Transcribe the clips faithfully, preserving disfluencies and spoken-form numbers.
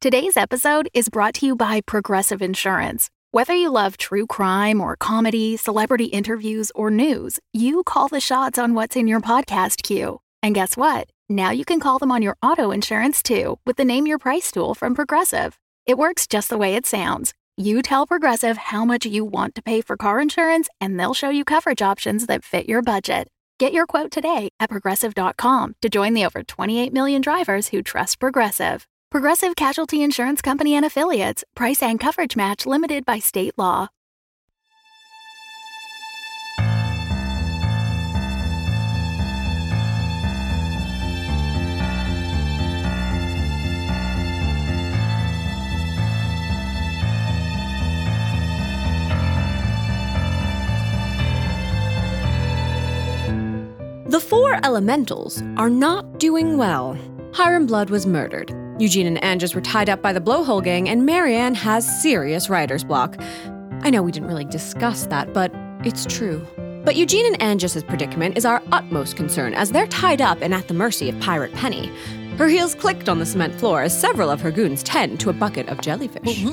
Today's episode is brought to you by Progressive Insurance. Whether you love true crime or comedy, celebrity interviews, or news, you call the shots on what's in your podcast queue. And guess what? Now you can call them on your auto insurance too with the Name Your Price tool from Progressive. It works just the way it sounds. You tell Progressive how much you want to pay for car insurance, and they'll show you coverage options that fit your budget. Get your quote today at Progressive dot com to join the over twenty-eight million drivers who trust Progressive. Progressive Casualty Insurance Company and Affiliates. Price and coverage match limited by state law. The four elementals are not doing well. Hiram Blood was murdered. Eugene and Angus were tied up by the Blowhole Gang, and Marianne has serious writer's block. I know we didn't really discuss that, but it's true. But Eugene and Angus's predicament is our utmost concern, as they're tied up and at the mercy of Pirate Penny. Her heels clicked on the cement floor as several of her goons tend to a bucket of jellyfish.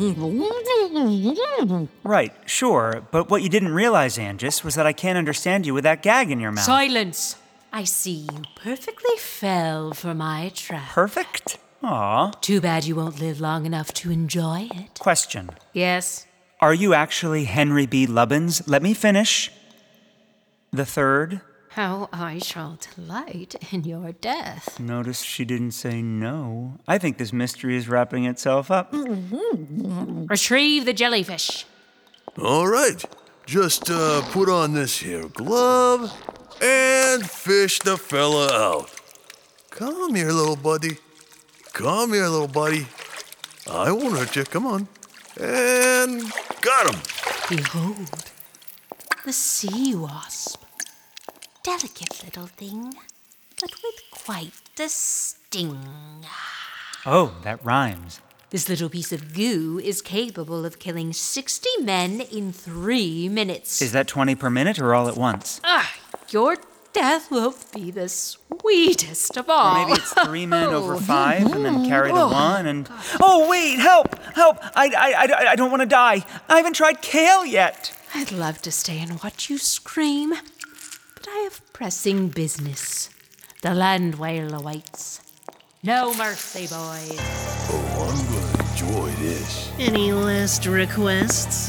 Right, sure, but what you didn't realize, Angus, was that I can't understand you with that gag in your mouth. Silence! I see you perfectly fell for my trap. Perfect? Aw. Too bad you won't live long enough to enjoy it. Question. Yes? Are you actually Henry B. Lubbins? Let me finish. The third? How I shall delight in your death. Notice she didn't say no. I think this mystery is wrapping itself up. Retrieve the jellyfish. All right. Just uh, put on this here glove and fish the fella out. Come here, little buddy. Come here, little buddy. I won't hurt you. Come on. And got him. Behold, the sea wasp. Delicate little thing, but with quite the sting. Oh, that rhymes. This little piece of goo is capable of killing sixty men in three minutes. Is that twenty per minute or all at once? Ah, your death will be the sweetest of all. Or maybe it's three men over five and then carry the one and... Oh, wait, help, help. I, I, I, I don't want to die. I haven't tried kale yet. I'd love to stay and watch you scream, but I have pressing business. The land whale awaits. No mercy, boys. Oh, I'm gonna enjoy this. Any last requests?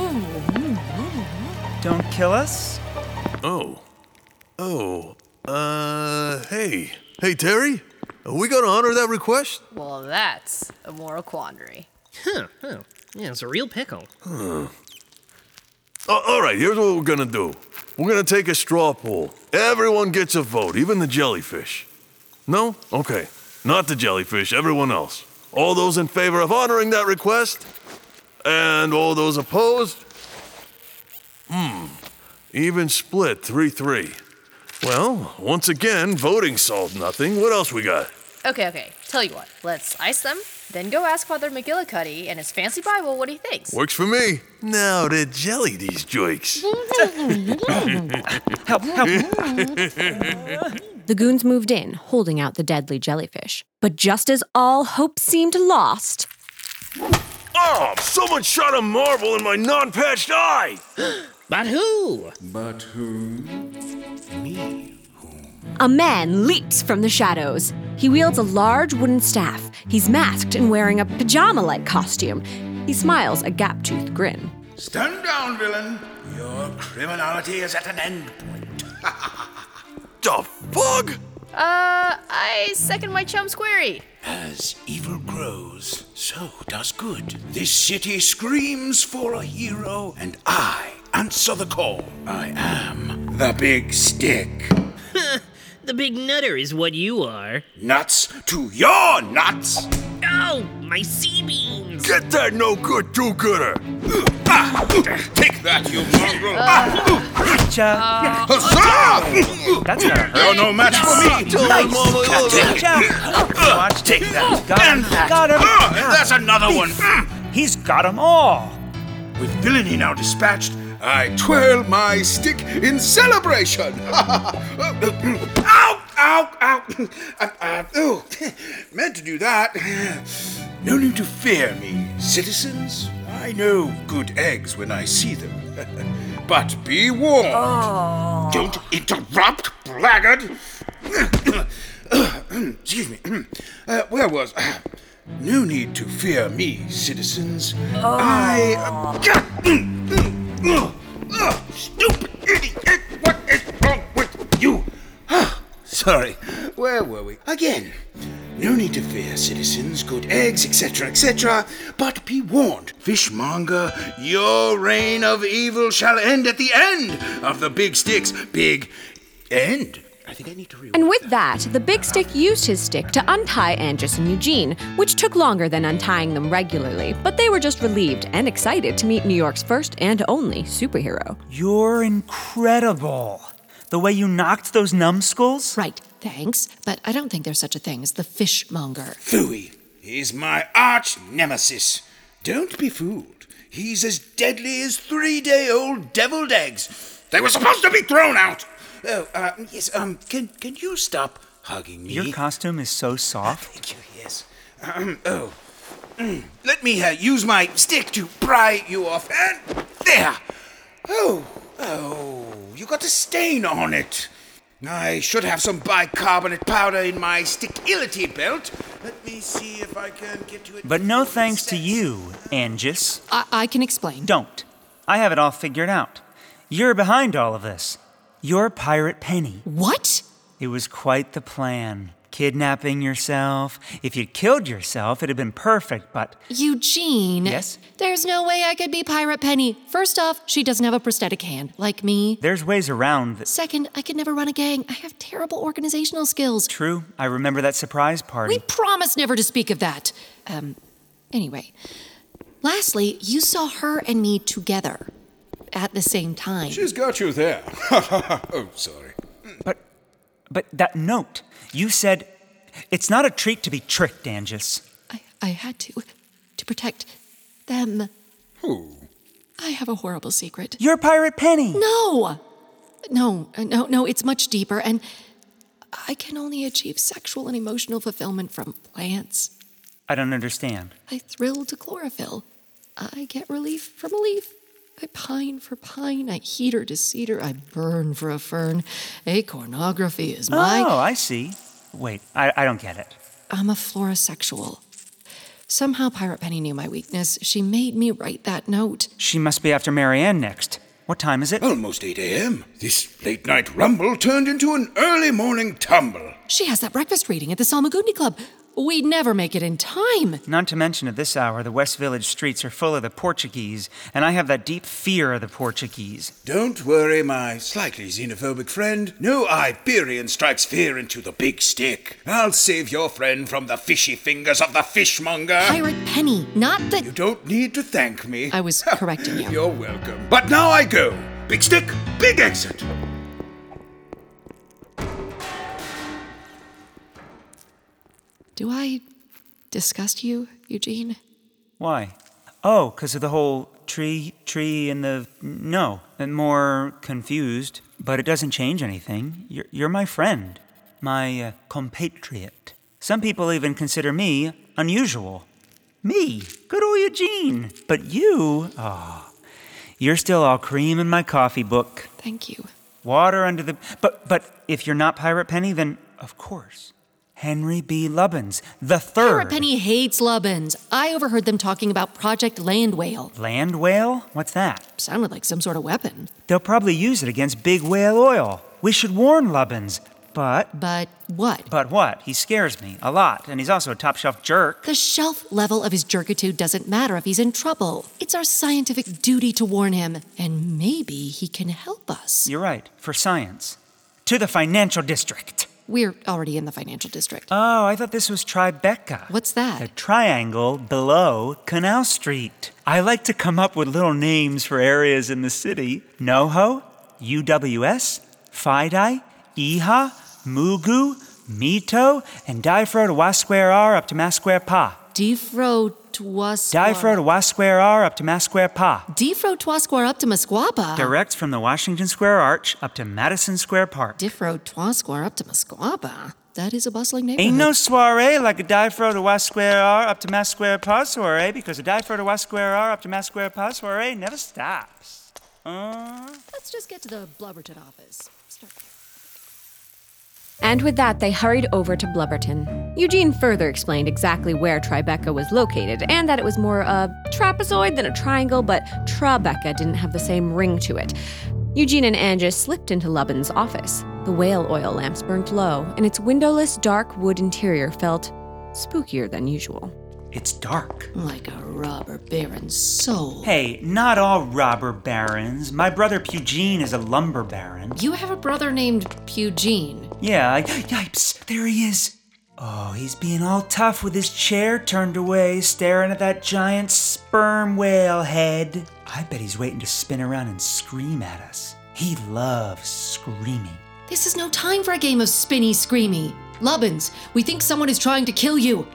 Don't kill us? Oh. Oh. Uh, hey. Hey, Terry? Are we gonna honor that request? Well, that's a moral quandary. Huh, huh. Yeah, it's a real pickle. Huh. Oh, all right, here's what we're gonna do. We're gonna take a straw poll. Everyone gets a vote, even the jellyfish. No? Okay. Not the jellyfish, everyone else. All those in favor of honoring that request? And all those opposed? Hmm. Even split, three three. Well, once again, voting solved nothing. What else we got? Okay, okay. Tell you what. Let's ice them, then go ask Father McGillicuddy and his fancy Bible what he thinks. Works for me. Now to jelly these joiks. Help, help. The goons moved in, holding out the deadly jellyfish. But just as all hope seemed lost... Oh, someone shot a marble in my non-patched eye! But who? But who? Me. A man leaps from the shadows. He wields a large wooden staff. He's masked and wearing a pajama-like costume. He smiles a gap-toothed grin. Stand down, villain. Your criminality is at an end point. The fuck? Uh, I second my chum's query. As evil grows, so does good. This city screams for a hero, and I answer the call. I am the Big Stick. The big nutter is what you are. Nuts to your nuts! Oh, my sea beans! Get that no-good do-gooder! Ah, take that, you mongrel! Gotcha. Huzzah! That's gonna hurt. You're no match for me! Nice. Gotcha. Watch, take that. Got him. And that. Got him. Ah, and that's another one. Mm. He's got them all. With villainy now dispatched, I twirl my stick in celebration. Ow! Ow! Ow! Uh, uh, oh, meant to do that. No need to fear me, citizens. I know good eggs when I see them. But be warned. Oh. Don't interrupt, blackguard. Excuse me. Uh, where was I? No need to fear me, citizens. Oh. I... Uh, uh, stupid idiot! What is wrong with you? Sorry, where were we? Again. No need to fear, citizens, good eggs, et cetera, et cetera. But be warned, fishmonger, your reign of evil shall end at the end of the big stick's big end. I think I need to rewind. And with that, the big stick used his stick to untie Angus and Eugene, which took longer than untying them regularly, but they were just relieved and excited to meet New York's first and only superhero. You're incredible. The way you knocked those numbskulls? Right, thanks, but I don't think there's such a thing as the fishmonger. Phooey, he's my arch nemesis. Don't be fooled. He's as deadly as three-day-old deviled eggs. They were supposed to be thrown out. Oh, uh, yes, um, can can you stop hugging me? Your costume is so soft. Thank you, yes. Um, oh, mm, let me uh, use my stick to pry you off. And there. Oh, oh, you got a stain on it. I should have some bicarbonate powder in my stickility belt. Let me see if I can get you it. But no thanks to you, Angus. I, I can explain. Don't. I have it all figured out. You're behind all of this. You're Pirate Penny. What? It was quite the plan. Kidnapping yourself. If you'd killed yourself, it'd have been perfect, but... Eugene. Yes? There's no way I could be Pirate Penny. First off, she doesn't have a prosthetic hand, like me. There's ways around that... Second, I could never run a gang. I have terrible organizational skills. True. I remember that surprise party. We promised never to speak of that. Um, anyway. Lastly, you saw her and me together. At the same time. She's got you there. Oh, sorry. But, but that note, you said, it's not a treat to be tricked, Angus. I, I had to, to protect them. Who? I have a horrible secret. You're Pirate Penny. No! No, no, no, it's much deeper, and I can only achieve sexual and emotional fulfillment from plants. I don't understand. I thrill to chlorophyll. I get relief from a leaf. I pine for pine, I heater to cedar, I burn for a fern. Acornography is my... Oh, I see. Wait, I, I don't get it. I'm a florisexual. Somehow Pirate Penny knew my weakness. She made me write that note. She must be after Marianne next. What time is it? Almost eight a.m. This late-night rumble turned into an early morning tumble. She has that breakfast reading at the Salmagundi Club. We'd never make it in time. Not to mention at this hour, the West Village streets are full of the Portuguese, and I have that deep fear of the Portuguese. Don't worry, my slightly xenophobic friend. No Iberian strikes fear into the big stick. I'll save your friend from the fishy fingers of the fishmonger. Pirate Penny, not the... You don't need to thank me. I was correcting you. You're welcome. But now I go. Big stick, big exit. Do I disgust you, Eugene? Why? Oh, because of the whole tree, tree, and the... No, I'm more confused, but it doesn't change anything. You're, you're my friend, my uh, compatriot. Some people even consider me unusual. Me, good old Eugene. But you, oh, you're still all cream in my coffee book. Thank you. Water under the... But, but if you're not Pirate Penny, then of course... Henry B. Lubbins, the third. Pirate Penny hates Lubbins. I overheard them talking about Project Land Whale. Land Whale? What's that? Sounded like some sort of weapon. They'll probably use it against Big Whale Oil. We should warn Lubbins. But... But what? But what? He scares me a lot, and he's also a top-shelf jerk. The shelf level of his jerkitude doesn't matter if he's in trouble. It's our scientific duty to warn him, and maybe he can help us. You're right, for science. To the financial district. We're already in the financial district. Oh, I thought this was Tribeca. What's that? The triangle below Canal Street. I like to come up with little names for areas in the city. NoHo, U W S, Fidei, Iha, Mugu, Mito, and Difro to Wa Square R up to Mass Square Pa. Defro Twas. Difro to Was Square R up to Mass Square Pa. Defro Twas Square up to Musquapa. Direct from the Washington Square Arch up to Madison Square Park. Defro Twas Square up to Musquapa. That is a bustling neighborhood. Ain't no soiree like a Difro to Was Square R up to Mass Square Pa soiree, because a Difro to Was Square R up to Mass Square Pa soiree never stops. Uh... Let's just get to the Blubberton office. Start there. And with that, they hurried over to Blubberton. Eugene further explained exactly where Tribeca was located, and that it was more a trapezoid than a triangle, but Tribeca didn't have the same ring to it. Eugene and Angus slipped into Lubin's office. The whale oil lamps burnt low, and its windowless, dark wood interior felt spookier than usual. It's dark. Like a robber baron's soul. Hey, not all robber barons. My brother Pugene is a lumber baron. You have a brother named Pugene. Yeah, I, yipes, there he is. Oh, he's being all tough with his chair turned away, staring at that giant sperm whale head. I bet he's waiting to spin around and scream at us. He loves screaming. This is no time for a game of spinny screamy. Lubbins, we think someone is trying to kill you.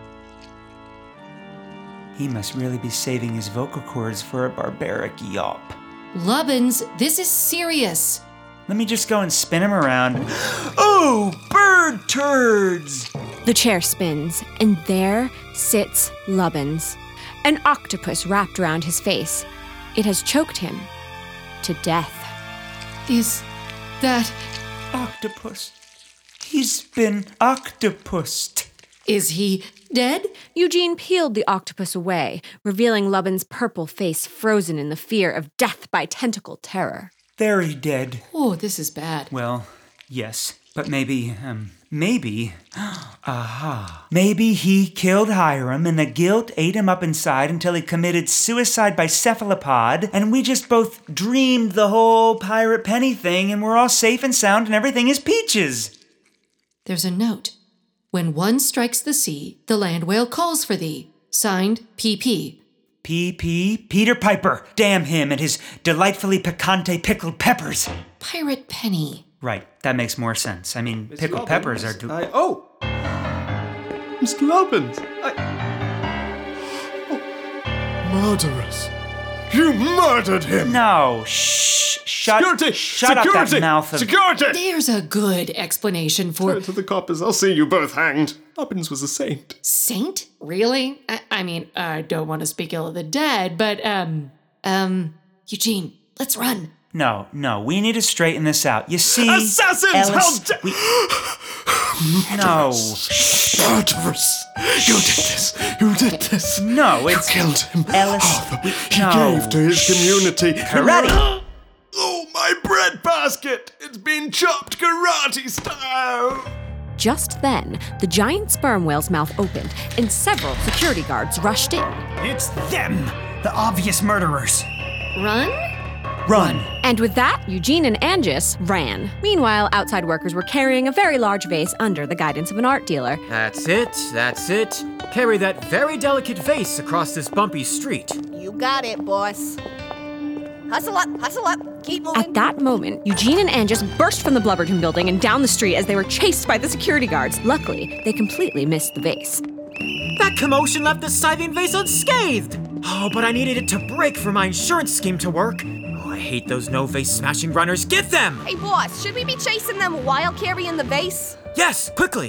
He must really be saving his vocal cords for a barbaric yawp. Lubbins, this is serious. Let me just go and spin him around. Oh, bird turds! The chair spins, and there sits Lubbins, an octopus wrapped around his face. It has choked him to death. Is that... Octopus. He's been octopused. Is he dead? Eugene peeled the octopus away, revealing Lubbin's purple face frozen in the fear of death by tentacle terror. Very dead. Oh, this is bad. Well, yes, but maybe, um, maybe, aha, maybe he killed Hiram and the guilt ate him up inside until he committed suicide by cephalopod, and we just both dreamed the whole Pirate Penny thing and we're all safe and sound and everything is peaches. There's a note. When one strikes the sea, the land whale calls for thee. Signed, P P. P P Peter Piper. Damn him and his delightfully picante pickled peppers. Pirate Penny. Right, that makes more sense. I mean, Mister pickled Lubbins, peppers are... Do- I, oh! Mister Lubbins! I... Oh. Murderous! You murdered him! No, shh, shut, Security! shut Security! up that mouth of... Security! There's a good explanation for... Turn to the coppers, I'll see you both hanged. Lubbins was a saint. Saint? Really? I, I mean, I don't want to speak ill of the dead, but, um... Um... Eugene, let's run. No, no, we need to straighten this out. You see... Assassins! Ellis, How da- we... No. Murderous! You did this! You did this! No, it's... You killed him! Ellis, Oh, the- we... he no. gave to his community. Karate! Oh, my bread basket! It's been chopped karate style! Just then, the giant sperm whale's mouth opened, and several security guards rushed in. It's them! The obvious murderers! Run? Run! And with that, Eugene and Angus ran. Meanwhile, outside workers were carrying a very large vase under the guidance of an art dealer. That's it, that's it. Carry that very delicate vase across this bumpy street. You got it, boss. Hustle up, hustle up, keep moving. At that moment, Eugene and Angus burst from the Blubberton building and down the street as they were chased by the security guards. Luckily, they completely missed the vase. That commotion left the Scythian vase unscathed! Oh, but I needed it to break for my insurance scheme to work. Oh, I hate those no-vase smashing runners. Get them! Hey, boss, should we be chasing them while carrying the vase? Yes, quickly!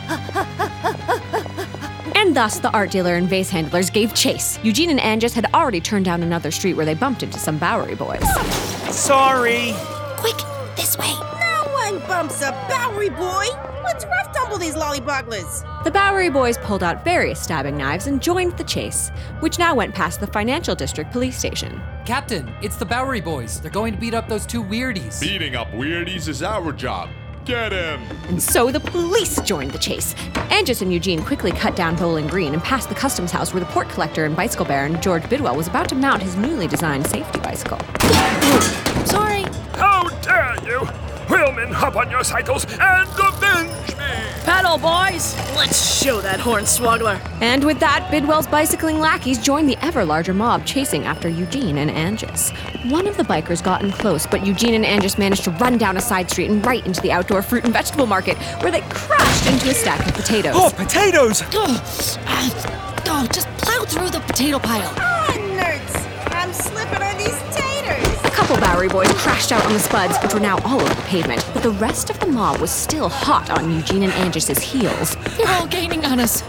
And thus, the art dealer and vase handlers gave chase. Eugene and Angus had already turned down another street where they bumped into some Bowery boys. Sorry! Quick, this way. No one bumps a Bowery boy. Let's rough tumble these lollybugglers. The Bowery boys pulled out various stabbing knives and joined the chase, which now went past the Financial District police station. Captain, it's the Bowery boys. They're going to beat up those two weirdies. Beating up weirdies is our job. Get him! And so the police joined the chase. Angus and Eugene quickly cut down Bowling Green and passed the customs house where the port collector and bicycle baron George Bidwell was about to mount his newly designed safety bicycle. Sorry. How dare you! Wheelmen, hop on your cycles and avenge me! Pedal, boys! Let's show that hornswoggler. And with that, Bidwell's bicycling lackeys joined the ever larger mob chasing after Eugene and Angus. One of the bikers got in close, but Eugene and Angus managed to run down a side street and right into the outdoor fruit and vegetable market, where they crashed into a stack of potatoes. Oh, potatoes! Oh, just plow through the potato pile. Ah, nerds! I'm slipping on these taters. A couple Bowery boys crashed out on the spuds, which were now all over the pavement, but the rest of the mob was still hot on Eugene and Angus's heels. They're all gaining on us.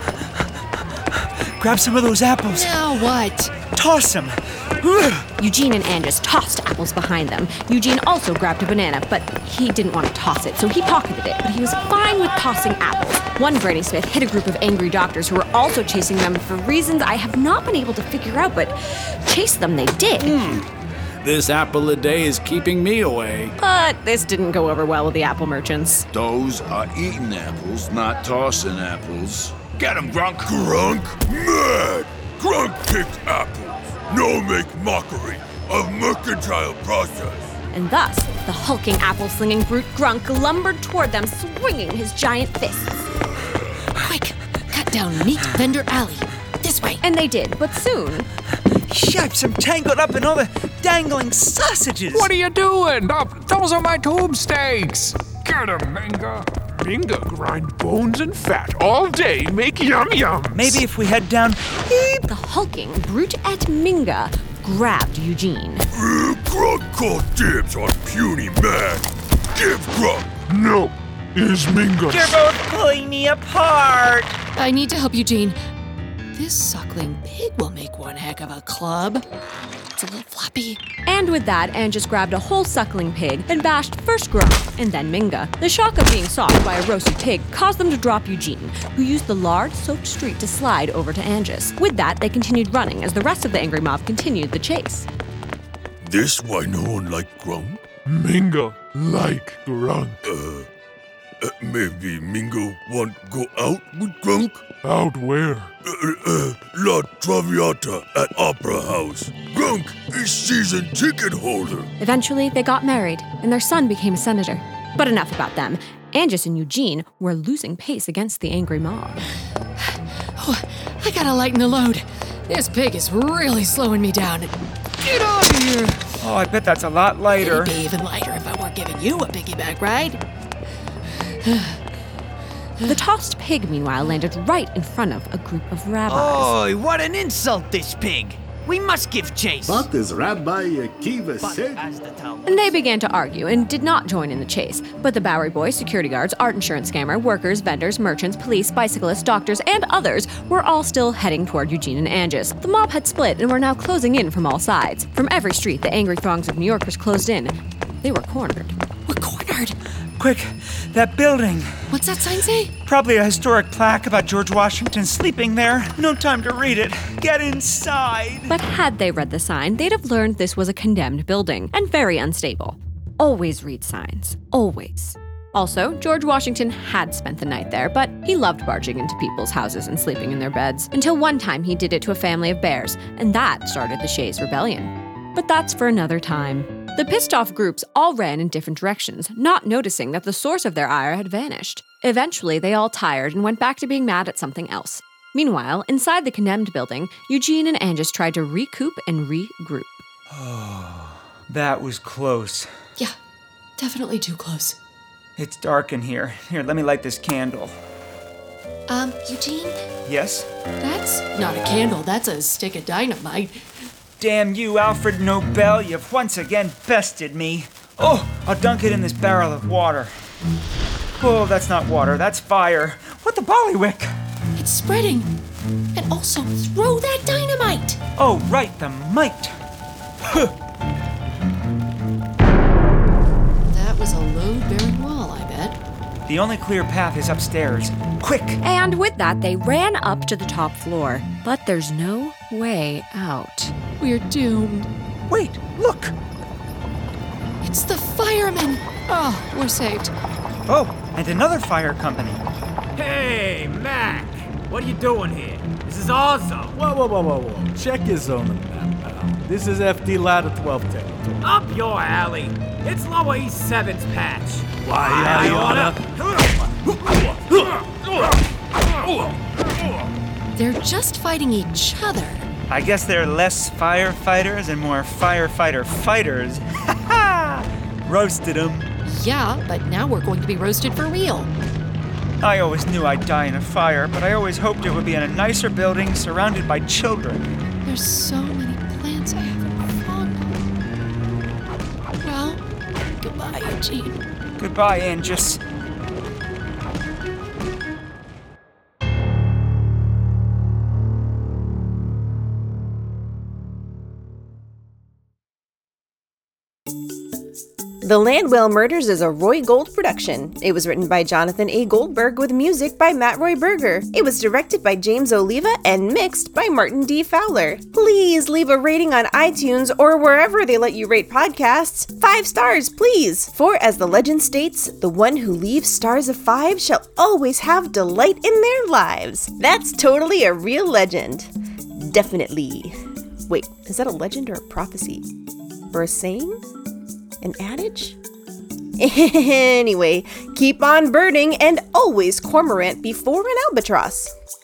Grab some of those apples. Now what? Toss them. Eugene and Angus tossed apples behind them. Eugene also grabbed a banana, but he didn't want to toss it, so he pocketed it, but he was fine with tossing apples. One Granny Smith hit a group of angry doctors who were also chasing them for reasons I have not been able to figure out, but chase them they did. Hmm. This apple a day is keeping me away. But this didn't go over well with the apple merchants. Those are eating apples, not tossing apples. Get him, Grunk. Grunk? Mad! Grunk picked apples. No make mockery of mercantile process. And thus, the hulking apple-slinging brute Grunk lumbered toward them, swinging his giant fists. Quick, cut down Meat Vendor Alley. This way. And they did, but soon... Shipes, I'm tangled up in all the dangling sausages. What are you doing? Oh, those are my tube steaks. Get 'em, Minga. Minga grind bones and fat all day, make yum-yums. Maybe if we head down... The hulking brute at Minga grabbed Eugene. Uh, Grunk called dibs on puny man. Give Grunk. No, it's Minga. You're both pulling me apart. I need to help Eugene. This suckling pig will make one heck of a club. It's a little floppy. And with that, Angus grabbed a whole suckling pig and bashed first Grunk and then Minga. The shock of being socked by a roasted pig caused them to drop Eugene, who used the lard-soaked street to slide over to Angus. With that, they continued running as the rest of the angry mob continued the chase. This why no one like Grunk? Minga like Grunk. Uh, uh, maybe Mingo want go out with Grunk? Out where? Uh, uh, La Traviata at Opera House. Grunk is season ticket holder. Eventually, they got married, and their son became a senator. But enough about them. Angus and Eugene were losing pace against the angry mob. Oh, I gotta lighten the load. This pig is really slowing me down. Get out of here! Oh, I bet that's a lot lighter. It'd be even lighter if I weren't giving you a piggyback ride. The tossed pig, meanwhile, landed right in front of a group of rabbis. Oh, what an insult, this pig! We must give chase. But as Rabbi Akiva said... And they began to argue and did not join in the chase. But the Bowery boys, security guards, art insurance scammer, workers, vendors, merchants, police, bicyclists, doctors, and others were all still heading toward Eugene and Angus. The mob had split and were now closing in from all sides. From every street, the angry throngs of New Yorkers closed in. They were cornered. We're cornered! Quick, that building. What's that sign say? Probably a historic plaque about George Washington sleeping there. No time to read it. Get inside. But had they read the sign, they'd have learned this was a condemned building and very unstable. Always read signs. Always. Also, George Washington had spent the night there, but he loved barging into people's houses and sleeping in their beds. Until one time he did it to a family of bears, and that started the Shays Rebellion. But that's for another time. The pissed-off groups all ran in different directions, not noticing that the source of their ire had vanished. Eventually, they all tired and went back to being mad at something else. Meanwhile, inside the condemned building, Eugene and Angus tried to recoup and regroup. Oh, that was close. Yeah, definitely too close. It's dark in here. Here, let me light this candle. Um, Eugene? Yes? That's not a candle, that's a stick of dynamite. Damn you, Alfred Nobel, you've once again bested me. Oh, I'll dunk it in this barrel of water. Oh, that's not water, that's fire. What the ballywick? It's spreading. And also, throw that dynamite. Oh, right, the mite. That was a load-bearing wall, I bet. The only clear path is upstairs. Quick! And with that, they ran up to the top floor. But there's no way out. We're doomed. Wait, look! It's the firemen! Oh, we're saved. Oh, and another fire company. Hey, Mac! What are you doing here? This is our zone. Whoa, whoa, whoa, whoa, whoa. Check your zone on the map, pal. This is F D Ladder twelve territory. Up your alley. It's Lower East seven's patch. Why, I oughta... They're just fighting each other. I guess there are less firefighters and more firefighter fighters. Ha ha! Roasted them. Yeah, but now we're going to be roasted for real. I always knew I'd die in a fire, but I always hoped it would be in a nicer building surrounded by children. There's so many plants I haven't fondled. Well, goodbye, Eugene. Goodbye, Angus. The Landwell Murders is a Roy Gold production. It was written by Jonathan A. Goldberg with music by Matt Roy Berger. It was directed by James Oliva and mixed by Martin D. Fowler. Please leave a rating on iTunes or wherever they let you rate podcasts. Five stars, please. For as the legend states, the one who leaves stars of five shall always have delight in their lives. That's totally a real legend. Definitely. Wait, is that a legend or a prophecy? Or a saying? An adage? Anyway, keep on birding and always cormorant before an albatross.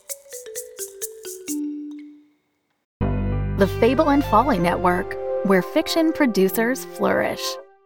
The Fable and Folly Network, where fiction producers flourish.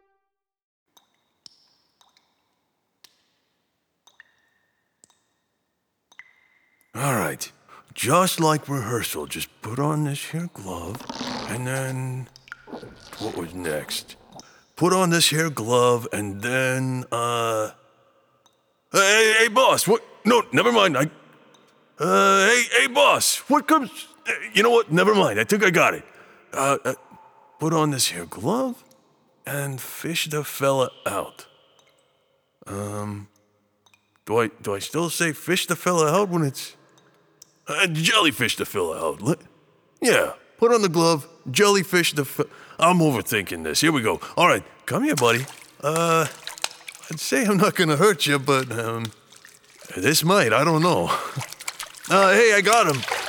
All right, just like rehearsal, just put on this here glove, and then what was next? Put on this here glove, and then, uh... Hey, hey, boss, what? No, never mind, I... Uh, hey, hey, boss, what comes... You know what, never mind, I think I got it. Uh, uh put on this here glove, and fish the fella out. Um... Do I, do I still say fish the fella out when it's... Uh, jellyfish the fella out. Li- yeah, put on the glove, jellyfish the fella... I'm overthinking this. Here we go. All right, come here, buddy. Uh, I'd say I'm not gonna hurt you, but, um, this might. I don't know. Uh, hey, I got him.